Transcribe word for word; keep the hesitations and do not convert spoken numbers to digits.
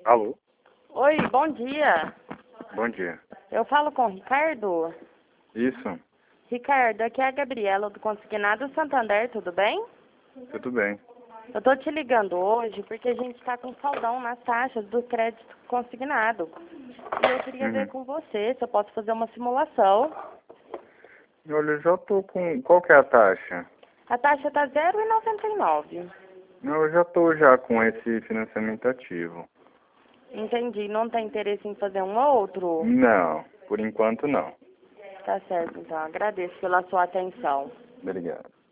Alô? Oi, bom dia. Bom dia. Eu falo com o Ricardo. Isso, Ricardo, aqui é a Gabriela do Consignado Santander, tudo bem? tudo bem. Eu tô te ligando hoje porque a gente tá com saldão nas taxas do crédito consignado. E eu queria ver Uhum. com você se eu posso fazer uma simulação. Olha, eu já tô com... Qual que é a taxa? A taxa tá zero vírgula noventa e nove. Não, eu já tô já com esse financiamento ativo. Entendi. Não tem interesse em fazer um outro? Não, por enquanto não. Tá certo, então. Agradeço pela sua atenção. Obrigado.